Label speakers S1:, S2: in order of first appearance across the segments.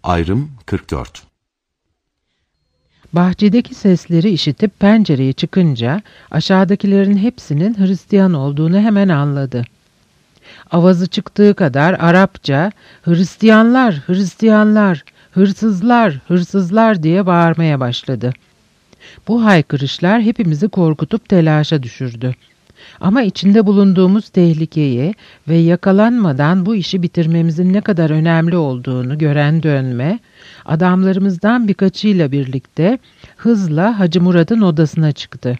S1: Ayrım 44.
S2: Bahçedeki sesleri işitip pencereye çıkınca aşağıdakilerin hepsinin Hristiyan olduğunu hemen anladı. Avazı çıktığı kadar Arapça "Hristiyanlar, Hristiyanlar, hırsızlar, hırsızlar" diye bağırmaya başladı. Bu haykırışlar hepimizi korkutup telaşa düşürdü. Ama içinde bulunduğumuz tehlikeyi ve yakalanmadan bu işi bitirmemizin ne kadar önemli olduğunu gören Dönme, adamlarımızdan birkaçıyla birlikte hızla Hacı Murat'ın odasına çıktı.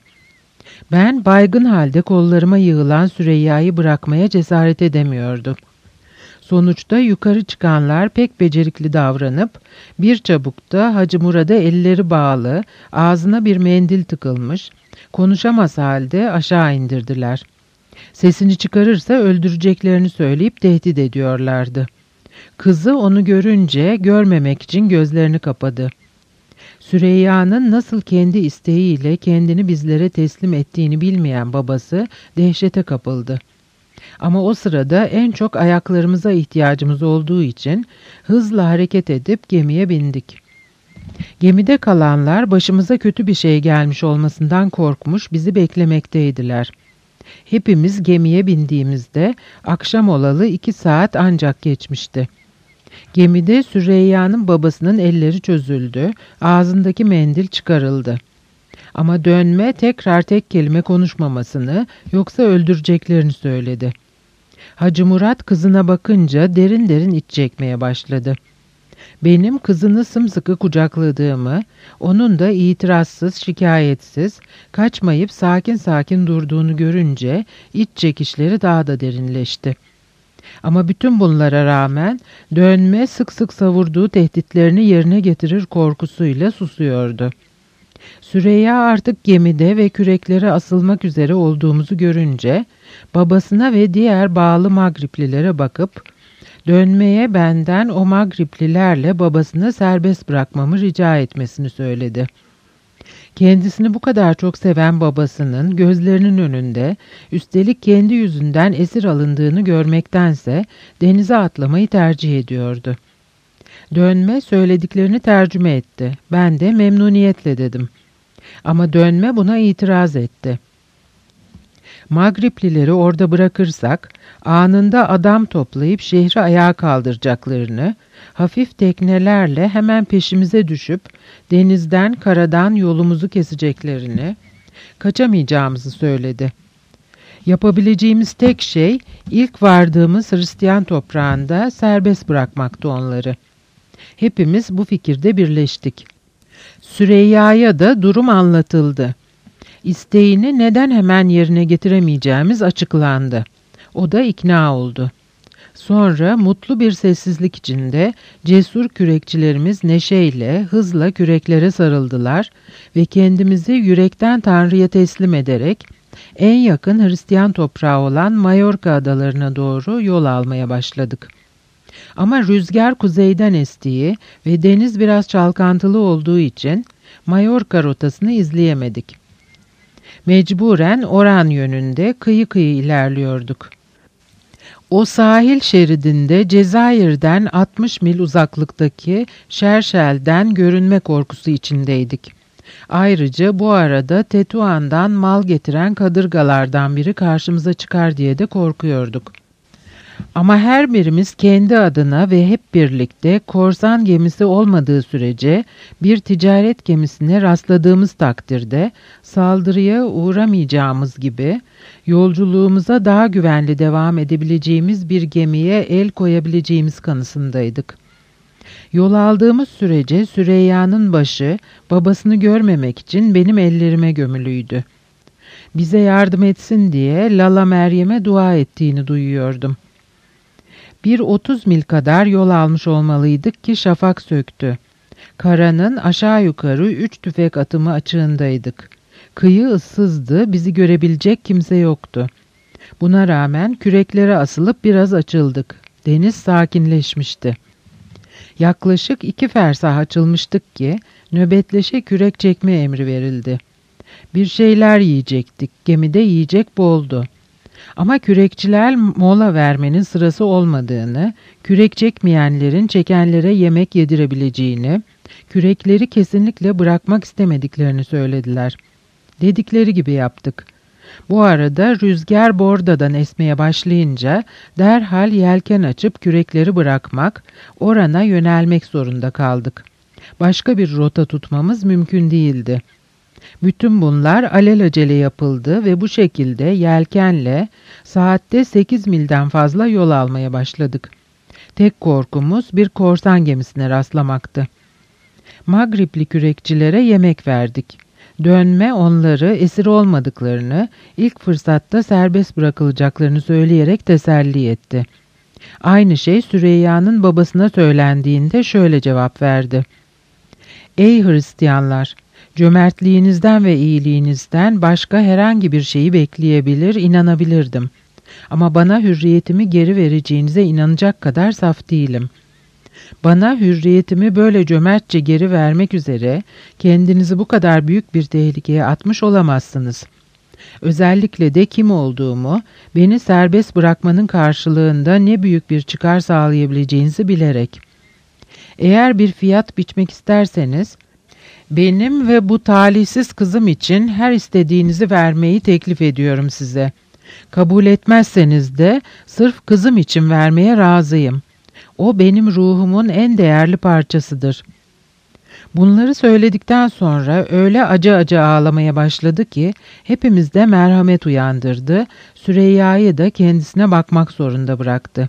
S2: Ben baygın halde kollarıma yığılan Süreyya'yı bırakmaya cesaret edemiyordum. Sonuçta yukarı çıkanlar pek becerikli davranıp bir çabukta Hacı Murat'a elleri bağlı, ağzına bir mendil tıkılmış, konuşamaz halde aşağı indirdiler. Sesini çıkarırsa öldüreceklerini söyleyip tehdit ediyorlardı. Kızı onu görünce görmemek için gözlerini kapadı. Süreyya'nın nasıl kendi isteğiyle kendini bizlere teslim ettiğini bilmeyen babası dehşete kapıldı. Ama o sırada en çok ayaklarımıza ihtiyacımız olduğu için hızla hareket edip gemiye bindik. Gemide kalanlar başımıza kötü bir şey gelmiş olmasından korkmuş bizi beklemekteydiler. Hepimiz gemiye bindiğimizde akşam olalı 2 saat ancak geçmişti. Gemide Süreyya'nın babasının elleri çözüldü, ağzındaki mendil çıkarıldı. Ama Dönme tekrar tek kelime konuşmamasını, yoksa öldüreceklerini söyledi. Hacı Murat kızına bakınca derin derin iç çekmeye başladı. Benim kızını sımsıkı kucakladığımı, onun da itirazsız, şikayetsiz, kaçmayıp sakin sakin durduğunu görünce iç çekişleri daha da derinleşti. Ama bütün bunlara rağmen Dönme sık sık savurduğu tehditlerini yerine getirir korkusuyla susuyordu. Süreyya artık gemide ve küreklere asılmak üzere olduğumuzu görünce babasına ve diğer bağlı Magriplilere bakıp Dönmeye benden o Magriplilerle babasını serbest bırakmamı rica etmesini söyledi. Kendisini bu kadar çok seven babasının gözlerinin önünde, üstelik kendi yüzünden esir alındığını görmektense denize atlamayı tercih ediyordu. Dönme söylediklerini tercüme etti. Ben de memnuniyetle dedim. Ama Dönme buna itiraz etti. Magriplileri orada bırakırsak anında adam toplayıp şehri ayağa kaldıracaklarını, hafif teknelerle hemen peşimize düşüp denizden karadan yolumuzu keseceklerini, kaçamayacağımızı söyledi. Yapabileceğimiz tek şey ilk vardığımız Hristiyan toprağında serbest bırakmaktı onları. Hepimiz bu fikirde birleştik. Süreyya'ya da durum anlatıldı. İsteğini neden hemen yerine getiremeyeceğimiz açıklandı. O da ikna oldu. Sonra mutlu bir sessizlik içinde cesur kürekçilerimiz neşeyle, hızla küreklere sarıldılar ve kendimizi yürekten Tanrı'ya teslim ederek en yakın Hristiyan toprağı olan Mallorca adalarına doğru yol almaya başladık. Ama rüzgar kuzeyden estiği ve deniz biraz çalkantılı olduğu için Mallorca rotasını izleyemedik. Mecburen Oran yönünde kıyı kıyı ilerliyorduk. O sahil şeridinde Cezayir'den 60 mil uzaklıktaki Şerşel'den görünme korkusu içindeydik. Ayrıca bu arada Tetuan'dan mal getiren kadırgalardan biri karşımıza çıkar diye de korkuyorduk. Ama her birimiz kendi adına ve hep birlikte korsan gemisi olmadığı sürece bir ticaret gemisine rastladığımız takdirde saldırıya uğramayacağımız gibi yolculuğumuza daha güvenli devam edebileceğimiz bir gemiye el koyabileceğimiz kanısındaydık. Yol aldığımız sürece Süreyya'nın başı babasını görmemek için benim ellerime gömülüydü. Bize yardım etsin diye Lala Meryem'e dua ettiğini duyuyordum. Bir 30 mil kadar yol almış olmalıydık ki şafak söktü. Karanın aşağı yukarı 3 tüfek atımı açığındaydık. Kıyı ıssızdı, bizi görebilecek kimse yoktu. Buna rağmen küreklere asılıp biraz açıldık. Deniz sakinleşmişti. Yaklaşık 2 fersah açılmıştık ki nöbetleşe kürek çekme emri verildi. Bir şeyler yiyecektik, gemide yiyecek boldu. Ama kürekçiler mola vermenin sırası olmadığını, kürek çekmeyenlerin çekenlere yemek yedirebileceğini, kürekleri kesinlikle bırakmak istemediklerini söylediler. Dedikleri gibi yaptık. Bu arada rüzgar bordadan esmeye başlayınca derhal yelken açıp kürekleri bırakmak, orana yönelmek zorunda kaldık. Başka bir rota tutmamız mümkün değildi. Bütün bunlar alelacele yapıldı ve bu şekilde yelkenle saatte 8 milden fazla yol almaya başladık. Tek korkumuz bir korsan gemisine rastlamaktı. Magripli kürekçilere yemek verdik. Dönme onları esir olmadıklarını, ilk fırsatta serbest bırakılacaklarını söyleyerek teselli etti. Aynı şey Süreyya'nın babasına söylendiğinde şöyle cevap verdi. Ey Hristiyanlar! Cömertliğinizden ve iyiliğinizden başka herhangi bir şeyi bekleyebilir, inanabilirdim. Ama bana hürriyetimi geri vereceğinize inanacak kadar saf değilim. Bana hürriyetimi böyle cömertçe geri vermek üzere kendinizi bu kadar büyük bir tehlikeye atmış olamazsınız. Özellikle de kim olduğumu, beni serbest bırakmanın karşılığında ne büyük bir çıkar sağlayabileceğinizi bilerek. Eğer bir fiyat biçmek isterseniz, benim ve bu talihsiz kızım için her istediğinizi vermeyi teklif ediyorum size. Kabul etmezseniz de sırf kızım için vermeye razıyım. O benim ruhumun en değerli parçasıdır. Bunları söyledikten sonra öyle acı acı ağlamaya başladı ki hepimizde merhamet uyandırdı, Süreyya'yı da kendisine bakmak zorunda bıraktı.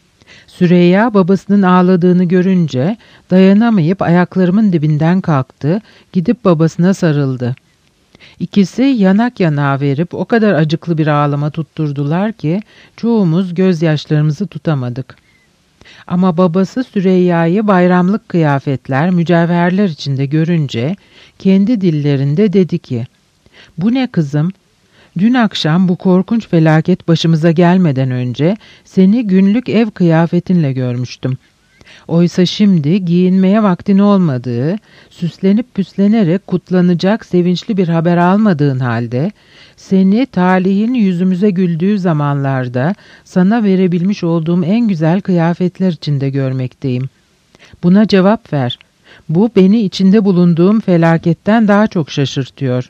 S2: Süreyya babasının ağladığını görünce dayanamayıp ayaklarımın dibinden kalktı, gidip babasına sarıldı. İkisi yanak yanağa verip o kadar acıklı bir ağlama tutturdular ki çoğumuz gözyaşlarımızı tutamadık. Ama babası Süreyya'yı bayramlık kıyafetler, mücevherler içinde görünce kendi dillerinde dedi ki, "Bu ne kızım? Dün akşam bu korkunç felaket başımıza gelmeden önce seni günlük ev kıyafetinle görmüştüm. Oysa şimdi giyinmeye vaktin olmadığı, süslenip püslenerek kutlanacak sevinçli bir haber almadığın halde, seni talihin yüzümüze güldüğü zamanlarda sana verebilmiş olduğum en güzel kıyafetler içinde görmekteyim. Buna cevap ver. Bu beni içinde bulunduğum felaketten daha çok şaşırtıyor."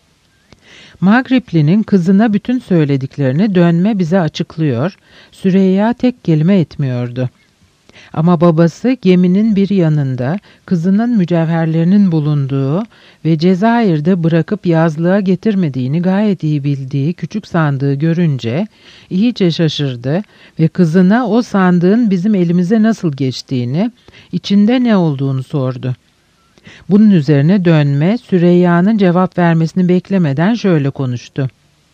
S2: Magripli'nin kızına bütün söylediklerini dönme bize açıklıyor, Süreyya tek kelime etmiyordu. Ama babası geminin bir yanında kızının mücevherlerinin bulunduğu ve Cezayir'de bırakıp yazlığa getirmediğini gayet iyi bildiği küçük sandığı görünce iyice şaşırdı ve kızına o sandığın bizim elimize nasıl geçtiğini, içinde ne olduğunu sordu. Bunun üzerine dönme Süreyya'nın cevap vermesini beklemeden şöyle konuştu.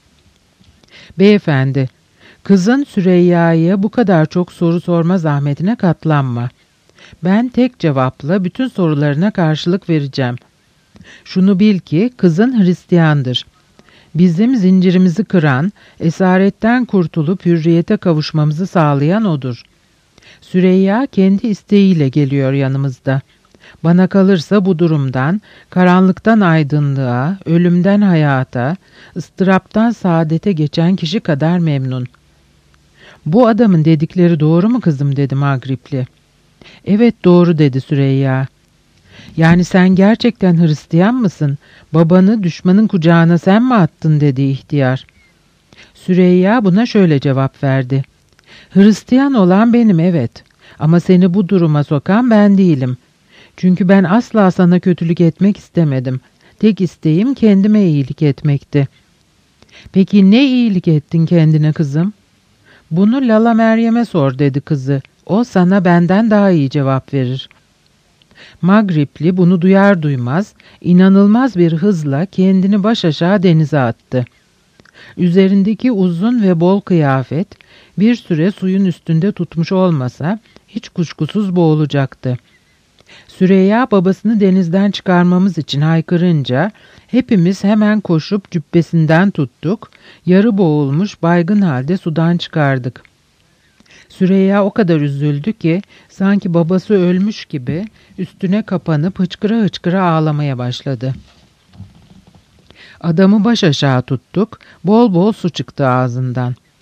S2: "Beyefendi, kızın Süreyya'ya bu kadar çok soru sorma zahmetine katlanma. Ben tek cevapla bütün sorularına karşılık vereceğim. Şunu bil ki kızın Hristiyandır. Bizim zincirimizi kıran, esaretten kurtulup hürriyete kavuşmamızı sağlayan odur. Süreyya kendi isteğiyle geliyor yanımızda. Bana kalırsa bu durumdan, karanlıktan aydınlığa, ölümden hayata, ıstıraptan saadete geçen kişi kadar memnun." "Bu adamın dedikleri doğru mu kızım?" dedi Magripli. "Evet doğru," dedi Süreyya. "Yani sen gerçekten Hristiyan mısın? Babanı düşmanın kucağına sen mi attın?" dedi ihtiyar. Süreyya buna şöyle cevap verdi. "Hristiyan olan benim, evet. Ama seni bu duruma sokan ben değilim. Çünkü ben asla sana kötülük etmek istemedim. Tek isteğim kendime iyilik etmekti." "Peki ne iyilik ettin kendine kızım?" "Bunu Lala Meryem'e sor," dedi kızı. "O sana benden daha iyi cevap verir." Magripli bunu duyar duymaz inanılmaz bir hızla kendini baş aşağı denize attı. Üzerindeki uzun ve bol kıyafet bir süre suyun üstünde tutmuş olmasa hiç kuşkusuz boğulacaktı. Süreyya babasını denizden çıkarmamız için haykırınca hepimiz hemen koşup cübbesinden tuttuk, yarı boğulmuş baygın halde sudan çıkardık. Süreyya o kadar üzüldü ki sanki babası ölmüş gibi üstüne kapanıp hıçkıra hıçkıra ağlamaya başladı. Adamı baş aşağı tuttuk, bol bol su çıktı ağzından.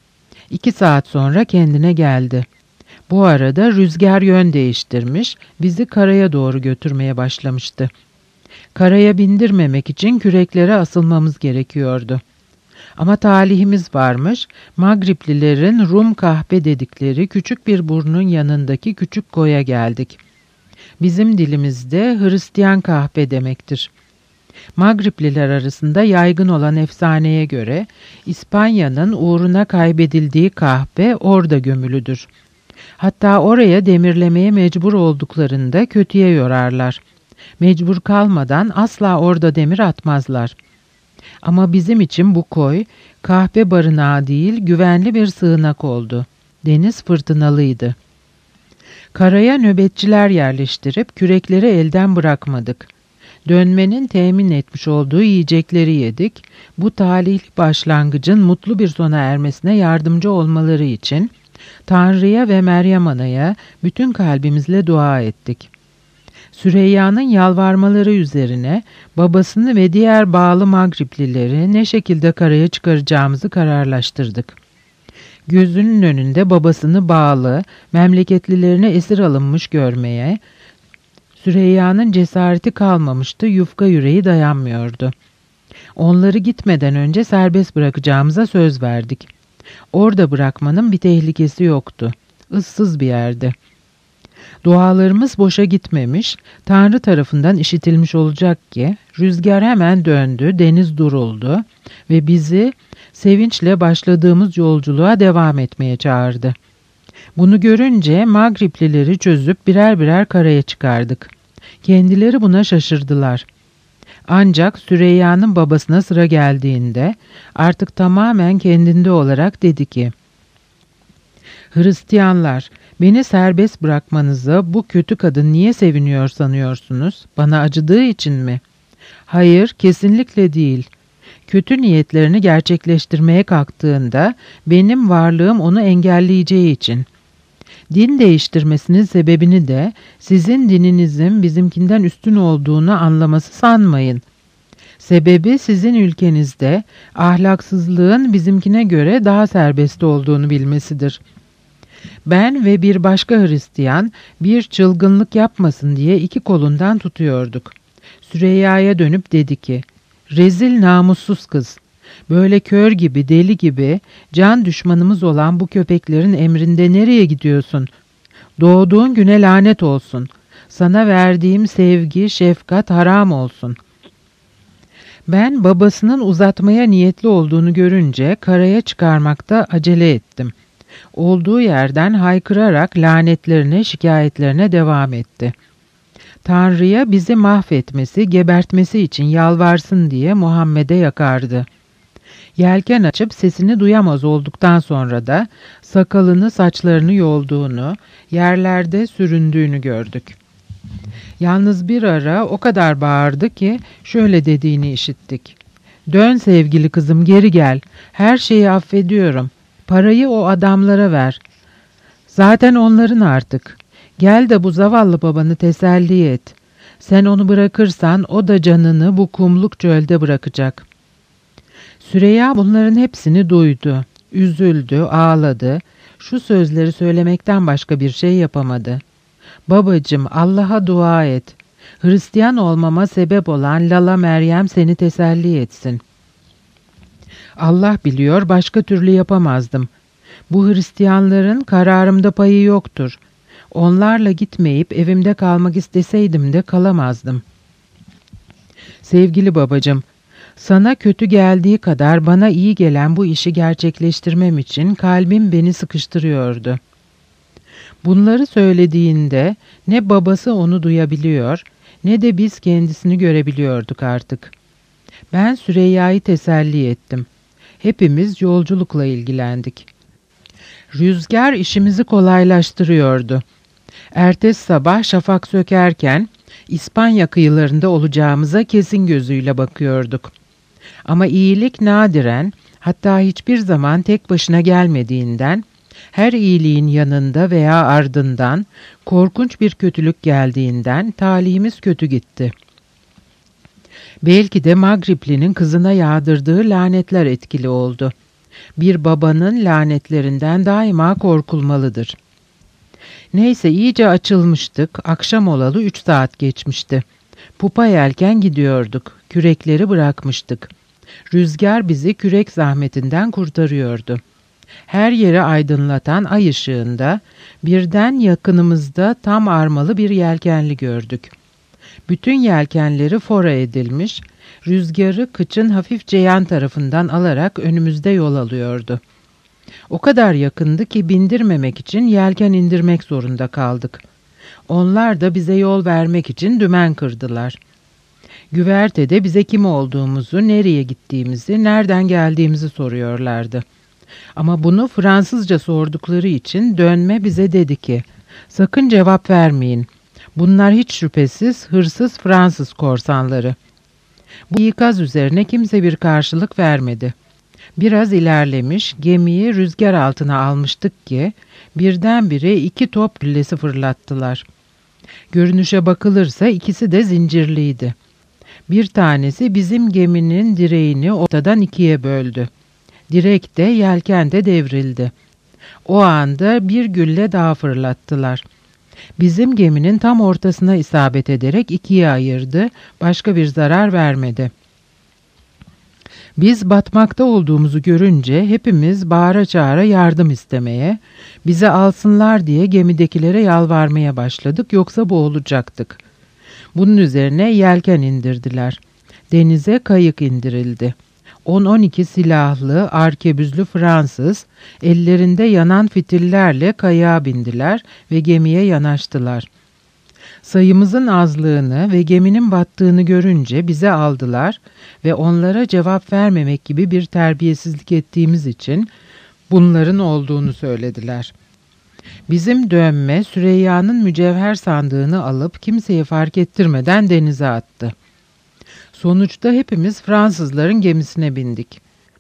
S2: 2 saat sonra kendine geldi. Bu arada rüzgar yön değiştirmiş, bizi karaya doğru götürmeye başlamıştı. Karaya bindirmemek için küreklere asılmamız gerekiyordu. Ama talihimiz varmış, Magriplilerin Rum kahpe dedikleri küçük bir burnun yanındaki küçük koya geldik. Bizim dilimizde Hristiyan kahpe demektir. Magripliler arasında yaygın olan efsaneye göre İspanya'nın uğruna kaybedildiği kahpe orada gömülüdür. Hatta oraya demirlemeye mecbur olduklarında kötüye yorarlar. Mecbur kalmadan asla orada demir atmazlar. Ama bizim için bu koy kahpe barınağı değil, güvenli bir sığınak oldu. Deniz fırtınalıydı. Karaya nöbetçiler yerleştirip kürekleri elden bırakmadık. Dönmenin temin etmiş olduğu yiyecekleri yedik. Bu talihli başlangıcın mutlu bir sona ermesine yardımcı olmaları için Tanrı'ya ve Meryem Ana'ya bütün kalbimizle dua ettik. Süreyya'nın yalvarmaları üzerine babasını ve diğer bağlı Magriplileri ne şekilde karaya çıkaracağımızı kararlaştırdık. Gözünün önünde babasını bağlı, memleketlilerine esir alınmış görmeye, Süreyya'nın cesareti kalmamıştı, yufka yüreği dayanmıyordu. Onları gitmeden önce serbest bırakacağımıza söz verdik. Orada bırakmanın bir tehlikesi yoktu. Issız bir yerdi. Dualarımız boşa gitmemiş, Tanrı tarafından işitilmiş olacak ki, rüzgar hemen döndü, deniz duruldu ve bizi sevinçle başladığımız yolculuğa devam etmeye çağırdı. Bunu görünce Magriplileri çözüp birer birer karaya çıkardık. Kendileri buna şaşırdılar. Ancak Süreyya'nın babasına sıra geldiğinde artık tamamen kendinde olarak dedi ki, "Hristiyanlar, beni serbest bırakmanıza bu kötü kadın niye seviniyor sanıyorsunuz? Bana acıdığı için mi? Hayır, kesinlikle değil. Kötü niyetlerini gerçekleştirmeye kalktığında benim varlığım onu engelleyeceği için. Din değiştirmesinin sebebini de sizin dininizin bizimkinden üstün olduğunu anlaması sanmayın. Sebebi sizin ülkenizde ahlaksızlığın bizimkine göre daha serbest olduğunu bilmesidir. Ben ve bir başka Hristiyan bir çılgınlık yapmasın diye 2 kolundan tutuyorduk. Süreyya'ya dönüp dedi ki, "Rezil namussuz kız, böyle kör gibi, deli gibi, can düşmanımız olan bu köpeklerin emrinde nereye gidiyorsun? Doğduğun güne lanet olsun. Sana verdiğim sevgi, şefkat haram olsun." Ben babasının uzatmaya niyetli olduğunu görünce karaya çıkarmakta acele ettim. Olduğu yerden haykırarak lanetlerine, şikayetlerine devam etti. Tanrı'ya bizi mahvetmesi, gebertmesi için yalvarsın diye Muhammed'e yakardı. Yelken açıp sesini duyamaz olduktan sonra da sakalını, saçlarını yolduğunu, yerlerde süründüğünü gördük. Yalnız bir ara o kadar bağırdı ki şöyle dediğini işittik. "Dön sevgili kızım, geri gel. Her şeyi affediyorum. Parayı o adamlara ver. Zaten onların artık. Gel de bu zavallı babanı teselli et. Sen onu bırakırsan o da canını bu kumluk çölde bırakacak." Süreyya bunların hepsini duydu. Üzüldü, ağladı. Şu sözleri söylemekten başka bir şey yapamadı. "Babacığım, Allah'a dua et. Hristiyan olmama sebep olan Lala Meryem seni teselli etsin. Allah biliyor, başka türlü yapamazdım. Bu Hristiyanların kararımda payı yoktur. Onlarla gitmeyip evimde kalmak isteseydim de kalamazdım. Sevgili babacığım, sana kötü geldiği kadar bana iyi gelen bu işi gerçekleştirmem için kalbim beni sıkıştırıyordu." Bunları söylediğinde ne babası onu duyabiliyor ne de biz kendisini görebiliyorduk artık. Ben Süreyya'yı teselli ettim. Hepimiz yolculukla ilgilendik. Rüzgar işimizi kolaylaştırıyordu. Ertesi sabah şafak sökerken İspanya kıyılarında olacağımıza kesin gözüyle bakıyorduk. Ama iyilik nadiren, hatta hiçbir zaman tek başına gelmediğinden, her iyiliğin yanında veya ardından korkunç bir kötülük geldiğinden talihimiz kötü gitti. Belki de Magripli'nin kızına yağdırdığı lanetler etkili oldu. Bir babanın lanetlerinden daima korkulmalıdır. Neyse iyice açılmıştık. Akşam olalı 3 saat geçmişti. Pupa yelken gidiyorduk. Kürekleri bırakmıştık. Rüzgar bizi kürek zahmetinden kurtarıyordu. Her yeri aydınlatan ay ışığında birden yakınımızda tam armalı bir yelkenli gördük. Bütün yelkenleri fora edilmiş, rüzgarı kıçın hafifçe yan tarafından alarak önümüzde yol alıyordu. O kadar yakındı ki bindirmemek için yelken indirmek zorunda kaldık. Onlar da bize yol vermek için dümen kırdılar. Güvertede bize kim olduğumuzu, nereye gittiğimizi, nereden geldiğimizi soruyorlardı. Ama bunu Fransızca sordukları için dönme bize dedi ki, sakın cevap vermeyin. Bunlar hiç şüphesiz hırsız Fransız korsanları. Bu ikaz üzerine kimse bir karşılık vermedi. Biraz ilerlemiş, gemiyi rüzgar altına almıştık ki birdenbire 2 top güllesi fırlattılar. Görünüşe bakılırsa ikisi de zincirliydi. Bir tanesi bizim geminin direğini ortadan 2'ye böldü. Direk de yelken de devrildi. O anda bir gülle daha fırlattılar. Bizim geminin tam ortasına isabet ederek 2'ye ayırdı, başka bir zarar vermedi. Biz batmakta olduğumuzu görünce hepimiz bağıra çağıra yardım istemeye, bizi alsınlar diye gemidekilere yalvarmaya başladık, yoksa boğulacaktık. Bunun üzerine yelken indirdiler. Denize kayık indirildi. 10-12 silahlı, arkebüzlü Fransız, ellerinde yanan fitillerle kayığa bindiler ve gemiye yanaştılar. Sayımızın azlığını ve geminin battığını görünce bize aldılar ve onlara cevap vermemek gibi bir terbiyesizlik ettiğimiz için bunların olduğunu söylediler. Bizim dönme Süreyya'nın mücevher sandığını alıp kimseye fark ettirmeden denize attı. Sonuçta hepimiz Fransızların gemisine bindik.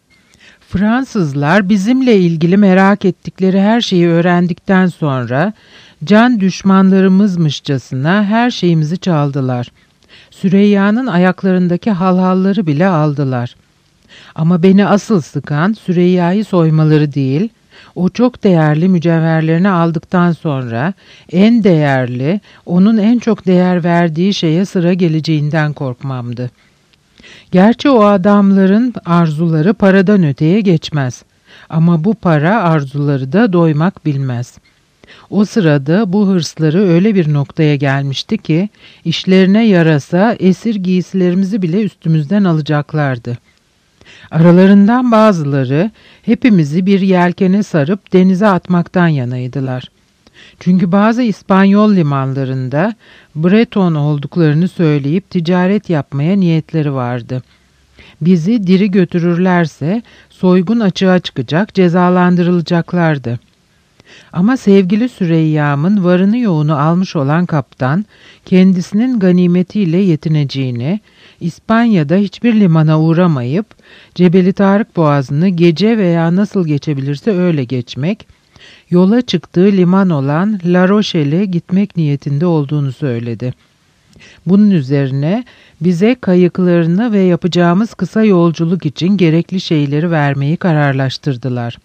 S2: Fransızlar bizimle ilgili merak ettikleri her şeyi öğrendikten sonra can düşmanlarımızmışçasına her şeyimizi çaldılar. Süreyya'nın ayaklarındaki halhalları bile aldılar. Ama beni asıl sıkan Süreyya'yı soymaları değil, o çok değerli mücevherlerini aldıktan sonra en değerli, onun en çok değer verdiği şeye sıra geleceğinden korkmamdı. Gerçi o adamların arzuları paradan öteye geçmez. Ama bu para arzuları da doymak bilmez. O sırada bu hırsları öyle bir noktaya gelmişti ki işlerine yarasa esir giysilerimizi bile üstümüzden alacaklardı. Aralarından bazıları hepimizi bir yelkene sarıp denize atmaktan yanaydılar. Çünkü bazı İspanyol limanlarında Breton olduklarını söyleyip ticaret yapmaya niyetleri vardı. Bizi diri götürürlerse soygun açığa çıkacak, cezalandırılacaklardı. Ama sevgili Süreyya'mın varını yoğunu almış olan kaptan, kendisinin ganimetiyle yetineceğini, İspanya'da hiçbir limana uğramayıp Cebeli Tarık Boğazı'nı gece veya nasıl geçebilirse öyle geçmek, yola çıktığı liman olan La Rochelle'e gitmek niyetinde olduğunu söyledi. Bunun üzerine bize kayıklarını ve yapacağımız kısa yolculuk için gerekli şeyleri vermeyi kararlaştırdılar.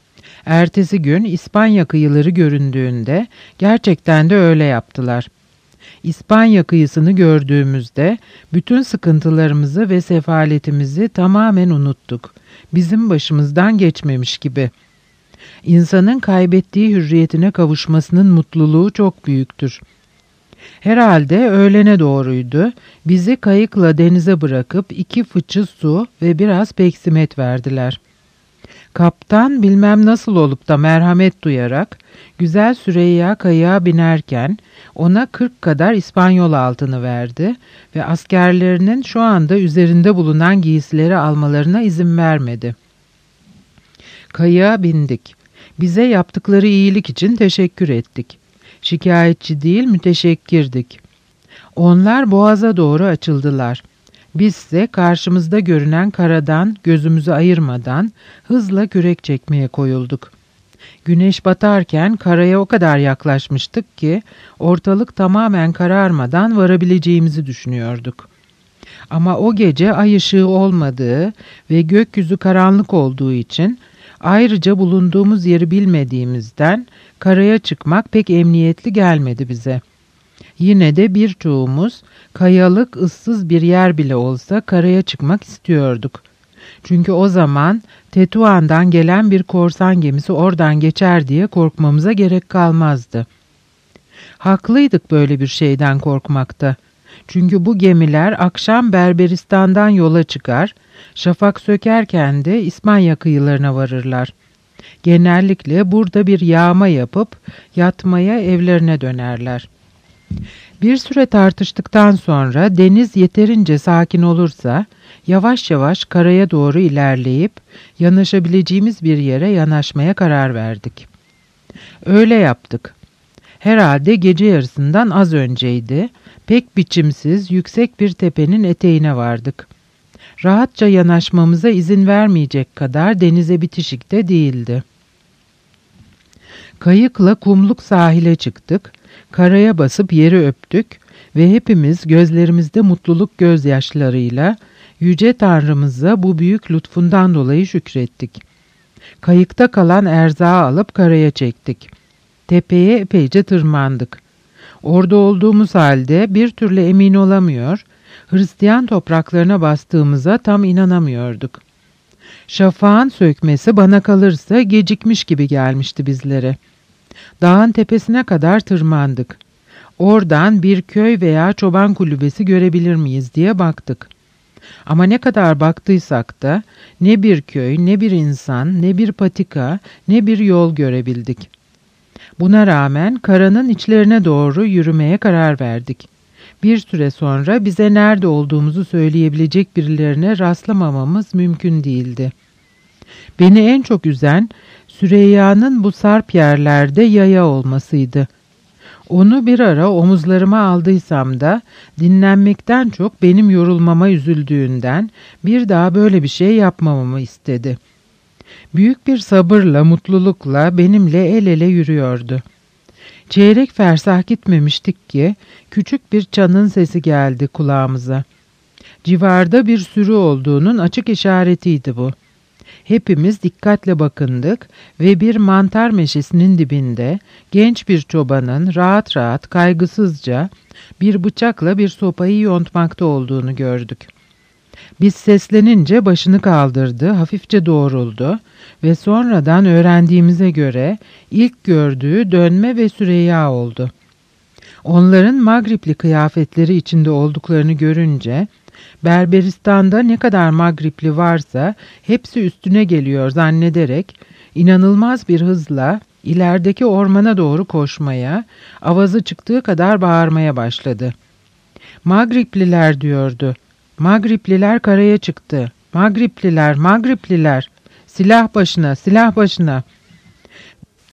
S2: Ertesi gün İspanya kıyıları göründüğünde gerçekten de öyle yaptılar. İspanya kıyısını gördüğümüzde bütün sıkıntılarımızı ve sefaletimizi tamamen unuttuk. Bizim başımızdan geçmemiş gibi. İnsanın kaybettiği hürriyetine kavuşmasının mutluluğu çok büyüktür. Herhalde öğlene doğruydu. Bizi kayıkla denize bırakıp 2 fıçı su ve biraz peksimet verdiler. Kaptan bilmem nasıl olup da merhamet duyarak güzel Süreyya kayığa binerken ona 40 kadar İspanyol altını verdi ve askerlerinin şu anda üzerinde bulunan giysileri almalarına izin vermedi. Kayığa bindik. Bize yaptıkları iyilik için teşekkür ettik. Şikayetçi değil, müteşekkirdik. Onlar boğaza doğru açıldılar. Bizse karşımızda görünen karadan gözümüzü ayırmadan hızla kürek çekmeye koyulduk. Güneş batarken karaya o kadar yaklaşmıştık ki ortalık tamamen kararmadan varabileceğimizi düşünüyorduk. Ama o gece ay ışığı olmadığı ve gökyüzü karanlık olduğu için Ayrıca bulunduğumuz yeri bilmediğimizden karaya çıkmak pek emniyetli gelmedi bize. Yine de birçoğumuz kayalık, ıssız bir yer bile olsa karaya çıkmak istiyorduk. Çünkü o zaman Tetuan'dan gelen bir korsan gemisi oradan geçer diye korkmamıza gerek kalmazdı. Haklıydık böyle bir şeyden korkmakta. Çünkü bu gemiler akşam Berberistan'dan yola çıkar, şafak sökerken de İspanya kıyılarına varırlar. Genellikle burada bir yağma yapıp yatmaya evlerine dönerler. Bir süre tartıştıktan sonra deniz yeterince sakin olursa yavaş yavaş karaya doğru ilerleyip yanaşabileceğimiz bir yere yanaşmaya karar verdik. Öyle yaptık. Herhalde gece yarısından az önceydi. Pek biçimsiz, yüksek bir tepenin eteğine vardık. Rahatça yanaşmamıza izin vermeyecek kadar denize bitişik de değildi. Kayıkla kumluk sahile çıktık, karaya basıp yeri öptük ve hepimiz gözlerimizde mutluluk gözyaşlarıyla Yüce Tanrımıza bu büyük lütfundan dolayı şükrettik. Kayıkta kalan erzağı alıp karaya çektik. Tepeye epeyce tırmandık. Orada olduğumuz halde bir türlü emin olamıyor, Hristiyan topraklarına bastığımıza tam inanamıyorduk. Şafağın sökmesi bana kalırsa gecikmiş gibi gelmişti bizlere. Dağın tepesine kadar tırmandık. Oradan bir köy veya çoban kulübesi görebilir miyiz diye baktık. Ama ne kadar baktıysak da ne bir köy, ne bir insan, ne bir patika, ne bir yol görebildik. Buna rağmen karanın içlerine doğru yürümeye karar verdik. Bir süre sonra bize nerede olduğumuzu söyleyebilecek birilerine rastlamamamız mümkün değildi. Beni en çok üzen Süreyya'nın bu sarp yerlerde yaya olmasıydı. Onu bir ara omuzlarıma aldıysam da dinlenmekten çok benim yorulmama üzüldüğünden bir daha böyle bir şey yapmamamı istedi. Büyük bir sabırla, mutlulukla benimle el ele yürüyordu. Çeyrek fersah gitmemiştik ki küçük bir çanın sesi geldi kulağımıza. Civarda bir sürü olduğunun açık işaretiydi bu. Hepimiz dikkatle bakındık ve bir mantar meşesinin dibinde genç bir çobanın rahat rahat, kaygısızca bir bıçakla bir sopayı yontmakta olduğunu gördük. Biz seslenince başını kaldırdı, hafifçe doğruldu ve sonradan öğrendiğimize göre ilk gördüğü Dönme ve Süreyya oldu. Onların Magripli kıyafetleri içinde olduklarını görünce Berberistan'da ne kadar Magripli varsa hepsi üstüne geliyor zannederek inanılmaz bir hızla ilerideki ormana doğru koşmaya, avazı çıktığı kadar bağırmaya başladı. Magripliler diyordu. Magripliler karaya çıktı. Magripliler, Magripliler. Silah başına, silah başına.